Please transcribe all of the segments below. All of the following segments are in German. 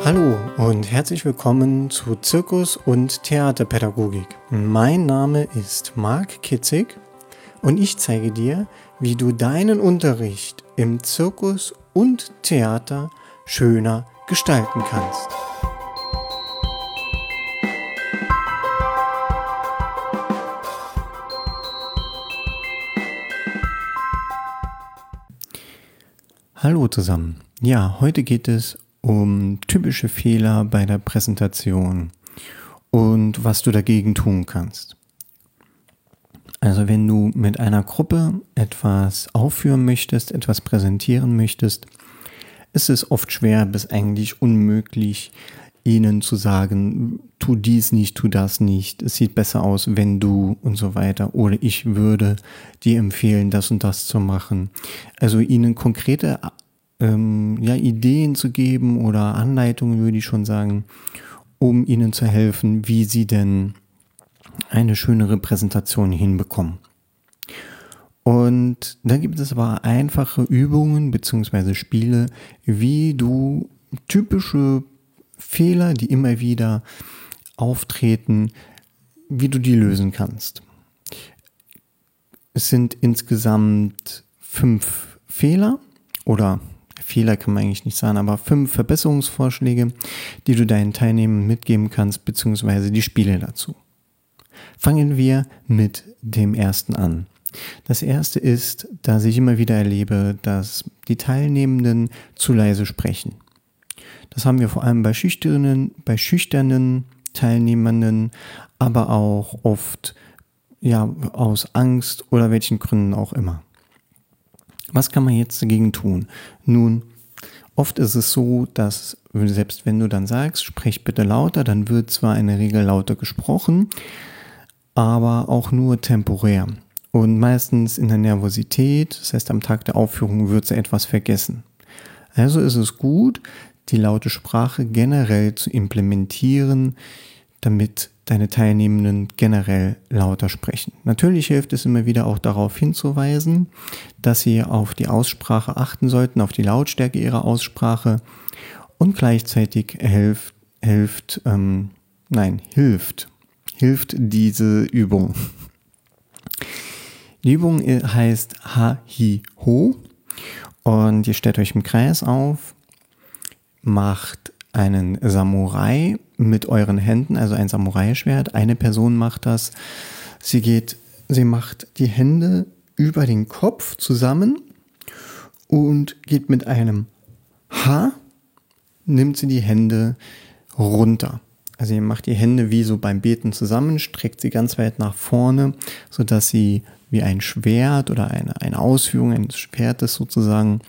Hallo und herzlich willkommen zu Zirkus- und Theaterpädagogik. Mein Name ist Marc Kitzig und ich zeige dir, wie du deinen Unterricht im Zirkus und Theater schöner gestalten kannst. Hallo zusammen. Ja, heute geht es um typische Fehler bei der Präsentation und was du dagegen tun kannst. Also wenn du mit einer Gruppe etwas aufführen möchtest, etwas präsentieren möchtest, ist es oft schwer bis eigentlich unmöglich, ihnen zu sagen, tu dies nicht, tu das nicht, es sieht besser aus, wenn du und so weiter. Oder ich würde dir empfehlen, das und das zu machen. Also ihnen konkrete Ideen zu geben oder Anleitungen, würde ich schon sagen, um ihnen zu helfen, wie sie denn eine schönere Präsentation hinbekommen. Und da gibt es aber einfache Übungen bzw. Spiele, wie du typische Fehler, die immer wieder auftreten, wie du die lösen kannst. Es sind insgesamt 5 Fehler oder Fehler kann man eigentlich nicht sagen, aber 5 Verbesserungsvorschläge, die du deinen Teilnehmern mitgeben kannst, beziehungsweise die Spiele dazu. Fangen wir mit dem ersten an. Das erste ist, dass ich immer wieder erlebe, dass die Teilnehmenden zu leise sprechen. Das haben wir vor allem bei schüchternen Teilnehmenden, aber auch oft aus Angst oder welchen Gründen auch immer. Was kann man jetzt dagegen tun? Nun, oft ist es so, dass selbst wenn du dann sagst, sprich bitte lauter, dann wird zwar in der Regel lauter gesprochen, aber auch nur temporär. Und meistens in der Nervosität, das heißt am Tag der Aufführung, wird sie etwas vergessen. Also ist es gut, die laute Sprache generell zu implementieren, damit deine Teilnehmenden generell lauter sprechen. Natürlich hilft es immer wieder auch darauf hinzuweisen, dass sie auf die Aussprache achten sollten, auf die Lautstärke ihrer Aussprache und gleichzeitig hilft diese Übung. Die Übung heißt Ha-Hi-Ho und ihr stellt euch im Kreis auf, macht einen Samurai mit euren Händen, also ein Samurai-Schwert. Eine Person macht das. Sie macht die Hände über den Kopf zusammen und geht mit einem Ha, nimmt sie die Hände runter. Also ihr macht die Hände wie so beim Beten zusammen, streckt sie ganz weit nach vorne, sodass sie wie ein Schwert oder eine Ausführung eines Schwertes sozusagen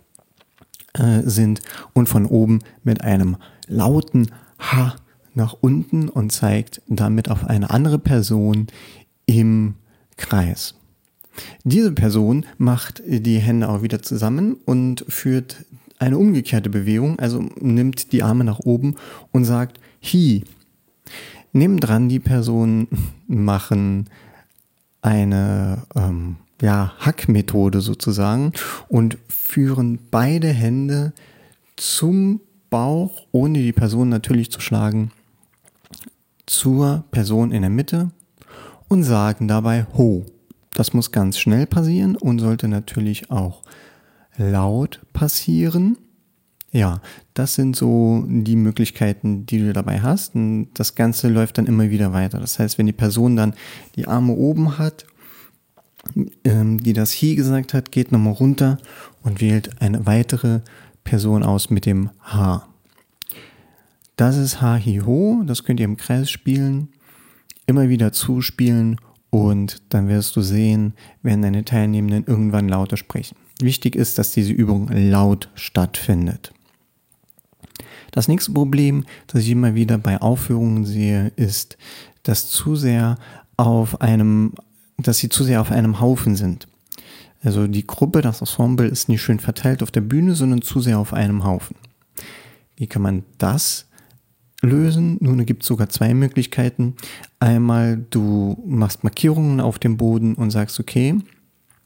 sind und von oben mit einem lauten Ha nach unten und zeigt damit auf eine andere Person im Kreis. Diese Person macht die Hände auch wieder zusammen und führt eine umgekehrte Bewegung, also nimmt die Arme nach oben und sagt Hi. Nebendran die Personen machen eine Hackmethode sozusagen und führen beide Hände zum Bauch, ohne die Person natürlich zu schlagen, zur Person in der Mitte und sagen dabei Ho. Das muss ganz schnell passieren und sollte natürlich auch laut passieren. Ja, das sind so die Möglichkeiten, die du dabei hast. Und das Ganze läuft dann immer wieder weiter. Das heißt, wenn die Person dann die Arme oben hat, die das Hi gesagt hat, geht nochmal runter und wählt eine weitere Person aus mit dem Ha. Das ist Ha-Hi-Ho, das könnt ihr im Kreis spielen, immer wieder zuspielen und dann wirst du sehen, werden deine Teilnehmenden irgendwann lauter sprechen. Wichtig ist, dass diese Übung laut stattfindet. Das nächste Problem, das ich immer wieder bei Aufführungen sehe, ist, dass sie zu sehr auf einem Haufen sind. Also die Gruppe, das Ensemble ist nicht schön verteilt auf der Bühne, sondern zu sehr auf einem Haufen. Wie kann man das lösen? Nun, es gibt sogar 2 Möglichkeiten. Einmal, du machst Markierungen auf dem Boden und sagst, okay,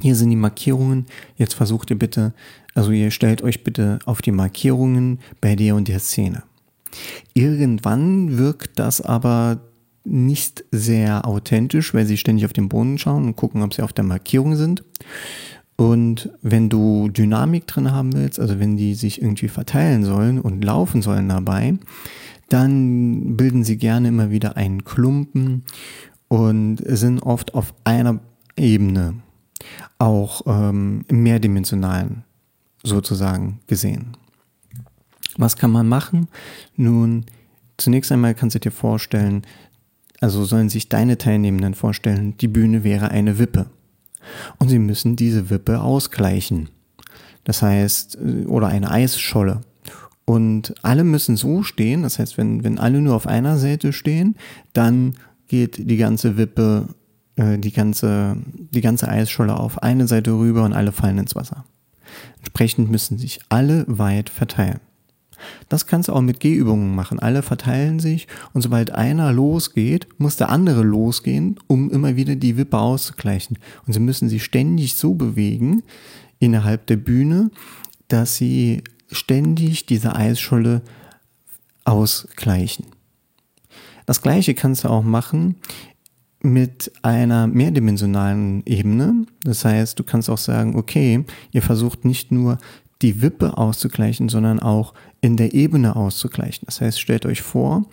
Hier sind die Markierungen. Jetzt versucht ihr bitte, also ihr stellt euch bitte auf die Markierungen bei der und der Szene. Irgendwann wirkt das aber nicht sehr authentisch, weil sie ständig auf den Boden schauen und gucken, ob sie auf der Markierung sind. Und wenn du Dynamik drin haben willst, also wenn die sich irgendwie verteilen sollen und laufen sollen dabei, dann bilden sie gerne immer wieder einen Klumpen und sind oft auf einer Ebene, auch im mehrdimensionalen sozusagen gesehen. Was kann man machen? Nun, zunächst einmal kannst du dir vorstellen, also sollen sich deine Teilnehmenden vorstellen, die Bühne wäre eine Wippe. Und sie müssen diese Wippe ausgleichen. Das heißt, oder eine Eisscholle. Und alle müssen so stehen, das heißt, wenn alle nur auf einer Seite stehen, dann geht die ganze Wippe, die ganze Eisscholle auf eine Seite rüber und alle fallen ins Wasser. Entsprechend müssen sich alle weit verteilen. Das kannst du auch mit Gehübungen machen. Alle verteilen sich und sobald einer losgeht, muss der andere losgehen, um immer wieder die Wippe auszugleichen. Und sie müssen sich ständig so bewegen innerhalb der Bühne, dass sie ständig diese Eisscholle ausgleichen. Das Gleiche kannst du auch machen mit einer mehrdimensionalen Ebene. Das heißt, du kannst auch sagen, okay, ihr versucht nicht nur die Wippe auszugleichen, sondern auch in der Ebene auszugleichen. Das heißt, stellt euch vor,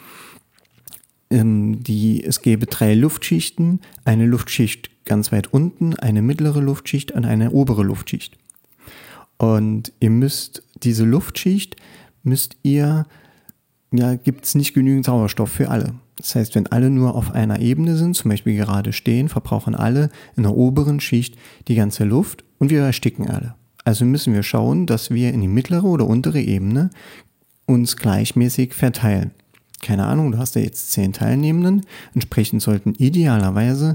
es gäbe 3 Luftschichten, eine Luftschicht ganz weit unten, eine mittlere Luftschicht und eine obere Luftschicht. Und ihr müsst diese Luftschicht, gibt es nicht genügend Sauerstoff für alle. Das heißt, wenn alle nur auf einer Ebene sind, zum Beispiel gerade stehen, verbrauchen alle in der oberen Schicht die ganze Luft und wir ersticken alle. Also müssen wir schauen, dass wir in die mittlere oder untere Ebene uns gleichmäßig verteilen. Keine Ahnung, du hast ja jetzt 10 Teilnehmenden. Entsprechend sollten idealerweise,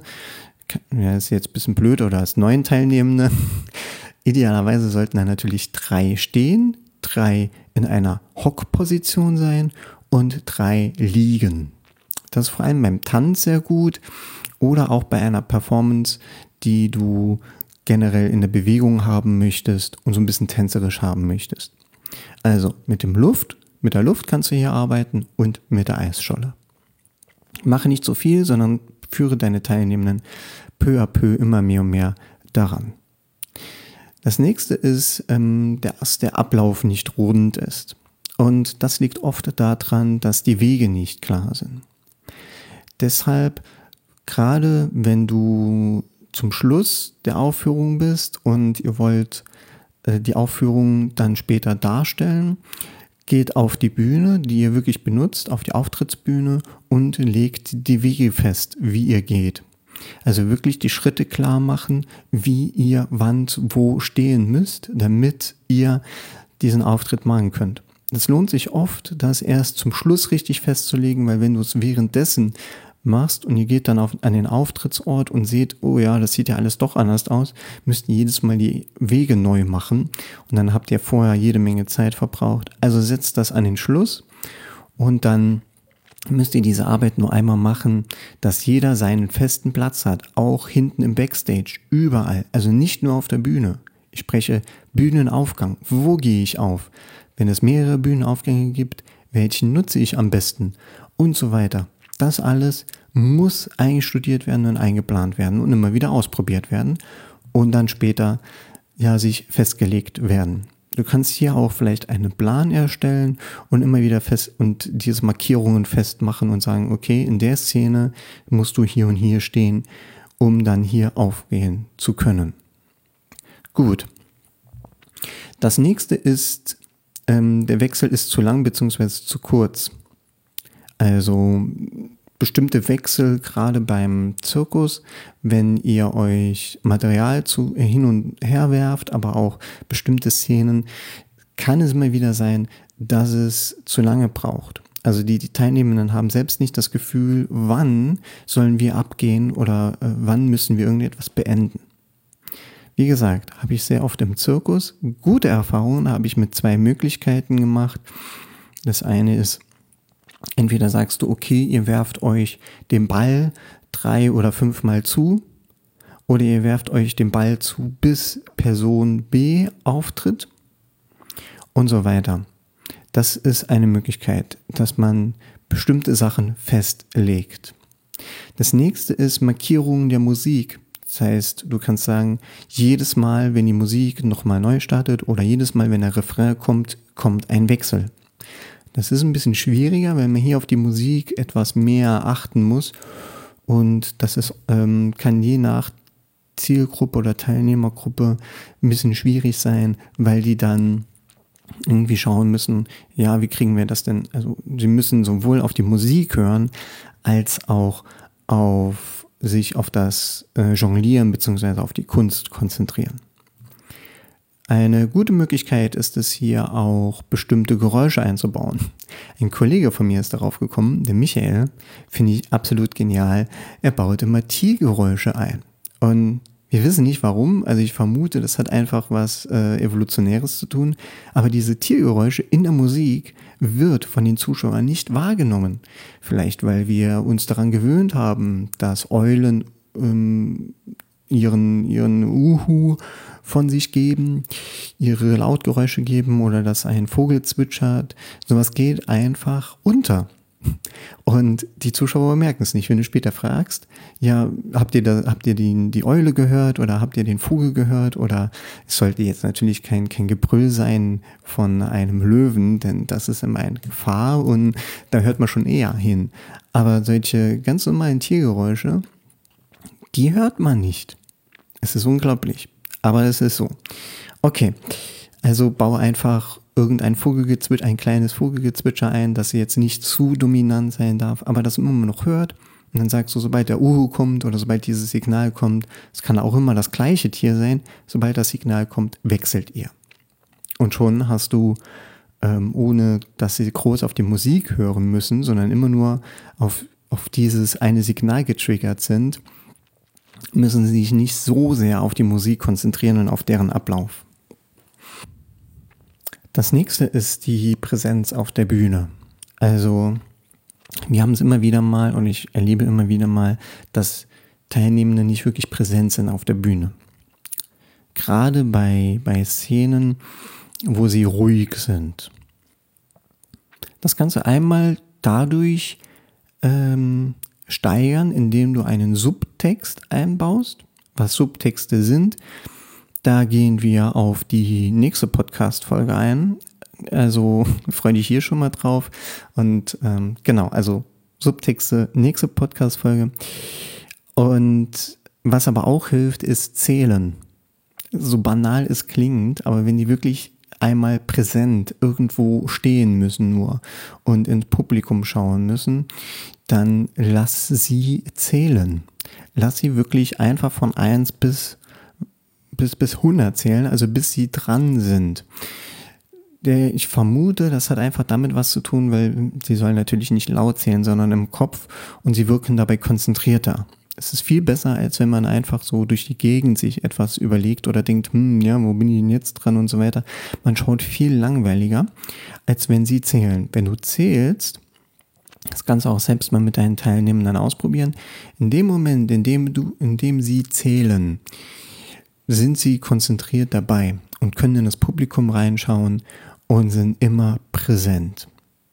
ist jetzt ein bisschen blöd, oder hast 9 Teilnehmende, idealerweise sollten da natürlich 3 stehen, 3 in einer Hockposition sein und 3 liegen. Das ist vor allem beim Tanz sehr gut oder auch bei einer Performance, die du generell in der Bewegung haben möchtest und so ein bisschen tänzerisch haben möchtest. Also mit der Luft kannst du hier arbeiten und mit der Eisscholle. Mache nicht so viel, sondern führe deine Teilnehmenden peu à peu immer mehr und mehr daran. Das nächste ist, dass der Ablauf nicht rund ist. Und das liegt oft daran, dass die Wege nicht klar sind. Deshalb, gerade wenn du zum Schluss der Aufführung bist und ihr wollt die Aufführung dann später darstellen, geht auf die Bühne, die ihr wirklich benutzt, auf die Auftrittsbühne und legt die Wege fest, wie ihr geht. Also wirklich die Schritte klar machen, wie ihr wann wo stehen müsst, damit ihr diesen Auftritt machen könnt. Es lohnt sich oft, das erst zum Schluss richtig festzulegen, weil wenn du es währenddessen machst und ihr geht dann an den Auftrittsort und seht, oh ja, das sieht ja alles doch anders aus, müsst ihr jedes Mal die Wege neu machen und dann habt ihr vorher jede Menge Zeit verbraucht. Also setzt das an den Schluss und dann müsst ihr diese Arbeit nur einmal machen, dass jeder seinen festen Platz hat, auch hinten im Backstage, überall, also nicht nur auf der Bühne. Ich spreche Bühnenaufgang. Wo gehe ich auf? Wenn es mehrere Bühnenaufgänge gibt, welchen nutze ich am besten? Und so weiter. Das alles muss einstudiert werden und eingeplant werden und immer wieder ausprobiert werden und dann später sich festgelegt werden. Du kannst hier auch vielleicht einen Plan erstellen und immer wieder diese Markierungen festmachen und sagen, okay, in der Szene musst du hier und hier stehen, um dann hier aufgehen zu können. Gut. Das nächste ist, der Wechsel ist zu lang bzw. zu kurz. Also bestimmte Wechsel, gerade beim Zirkus, wenn ihr euch Material hin und her werft, aber auch bestimmte Szenen, kann es immer wieder sein, dass es zu lange braucht. Also die Teilnehmenden haben selbst nicht das Gefühl, wann sollen wir abgehen oder wann müssen wir irgendetwas beenden. Wie gesagt, habe ich sehr oft im Zirkus. Gute Erfahrungen habe ich mit 2 Möglichkeiten gemacht. Das eine ist, entweder sagst du, okay, ihr werft euch den Ball 3 oder 5 Mal zu oder ihr werft euch den Ball zu, bis Person B auftritt und so weiter. Das ist eine Möglichkeit, dass man bestimmte Sachen festlegt. Das nächste ist Markierungen der Musik. Das heißt, du kannst sagen, jedes Mal, wenn die Musik nochmal neu startet oder jedes Mal, wenn der Refrain kommt, kommt ein Wechsel. Das ist ein bisschen schwieriger, weil man hier auf die Musik etwas mehr achten muss. Und das ist, kann je nach Zielgruppe oder Teilnehmergruppe ein bisschen schwierig sein, weil die dann irgendwie schauen müssen, ja, wie kriegen wir das denn? Also sie müssen sowohl auf die Musik hören, als auch sich auf das Jonglieren bzw. auf die Kunst konzentrieren. Eine gute Möglichkeit ist es hier auch, bestimmte Geräusche einzubauen. Ein Kollege von mir ist darauf gekommen, der Michael, finde ich absolut genial, er baut immer Tiergeräusche ein. Und wir wissen nicht warum, also ich vermute, das hat einfach was Evolutionäres zu tun, aber diese Tiergeräusche in der Musik wird von den Zuschauern nicht wahrgenommen. Vielleicht, weil wir uns daran gewöhnt haben, dass Eulen ihren Uhu von sich geben, ihre Lautgeräusche geben oder dass ein Vogel zwitschert. Sowas geht einfach unter. Und die Zuschauer merken es nicht. Wenn du später fragst, ja, habt ihr die Eule gehört oder habt ihr den Vogel gehört? Oder es sollte jetzt natürlich kein Gebrüll sein von einem Löwen, denn das ist immer eine Gefahr und da hört man schon eher hin. Aber solche ganz normalen Tiergeräusche, die hört man nicht. Es ist unglaublich, aber es ist so. Okay, also baue einfach irgendein Vogelgezwitscher, ein kleines Vogelgezwitscher ein, das jetzt nicht zu dominant sein darf, aber das man immer noch hört. Und dann sagst du, sobald der Uhu kommt oder sobald dieses Signal kommt, es kann auch immer das gleiche Tier sein, sobald das Signal kommt, wechselt ihr. Und schon hast du, ohne dass sie groß auf die Musik hören müssen, sondern immer nur auf dieses eine Signal getriggert sind, müssen sie sich nicht so sehr auf die Musik konzentrieren und auf deren Ablauf. Das nächste ist die Präsenz auf der Bühne. Also wir haben es immer wieder mal und ich erlebe immer wieder mal, dass Teilnehmende nicht wirklich präsent sind auf der Bühne. Gerade bei Szenen, wo sie ruhig sind. Das Ganze einmal dadurch steigern, indem du einen Subtext einbaust. Was Subtexte sind, da gehen wir auf die nächste Podcast-Folge ein. Also freue dich hier schon mal drauf. Und genau, also Subtexte, nächste Podcast-Folge. Und was aber auch hilft, ist Zählen. So banal es klingt, aber wenn die wirklich einmal präsent irgendwo stehen müssen nur und ins Publikum schauen müssen, dann lass sie zählen. Lass sie wirklich einfach von 1 bis 100 zählen, also bis sie dran sind. Ich vermute, das hat einfach damit was zu tun, weil sie sollen natürlich nicht laut zählen, sondern im Kopf und sie wirken dabei konzentrierter. Es ist viel besser, als wenn man einfach so durch die Gegend sich etwas überlegt oder denkt, ja, wo bin ich denn jetzt dran und so weiter. Man schaut viel langweiliger, als wenn sie zählen. Wenn du zählst, das kannst du auch selbst mal mit deinen Teilnehmern ausprobieren. In dem Moment, in dem sie zählen, sind sie konzentriert dabei und können in das Publikum reinschauen und sind immer präsent.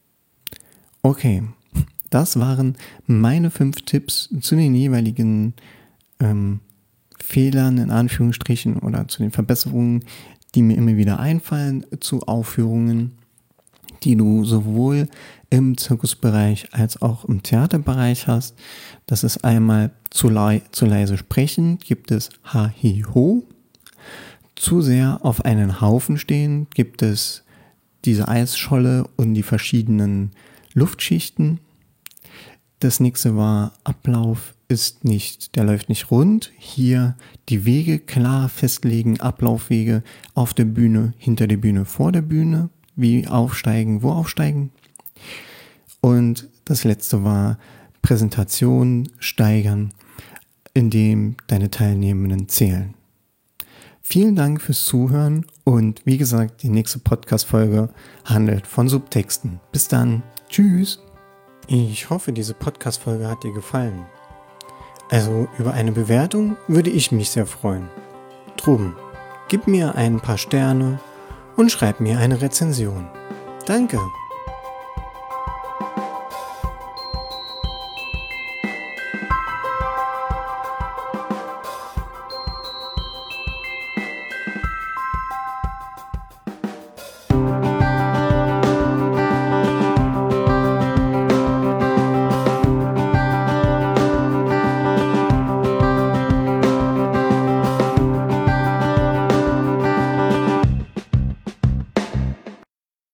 Okay, das waren meine 5 Tipps zu den jeweiligen Fehlern in Anführungsstrichen oder zu den Verbesserungen, die mir immer wieder einfallen zu Aufführungen, die du sowohl im Zirkusbereich als auch im Theaterbereich hast. Das ist einmal zu leise sprechen, gibt es Ha, Hi, Ho. Zu sehr auf einen Haufen stehen, gibt es diese Eisscholle und die verschiedenen Luftschichten. Das nächste war Ablauf der läuft nicht rund. Hier die Wege klar festlegen, Ablaufwege auf der Bühne, hinter der Bühne, vor der Bühne. Wie aufsteigen, wo aufsteigen. Und das letzte war Präsentation steigern, indem deine Teilnehmenden zählen. Vielen Dank fürs Zuhören und wie gesagt, die nächste Podcast-Folge handelt von Subtexten. Bis dann. Tschüss. Ich hoffe, diese Podcast-Folge hat dir gefallen. Also über eine Bewertung würde ich mich sehr freuen. Drum, gib mir ein paar Sterne und schreib mir eine Rezension. Danke.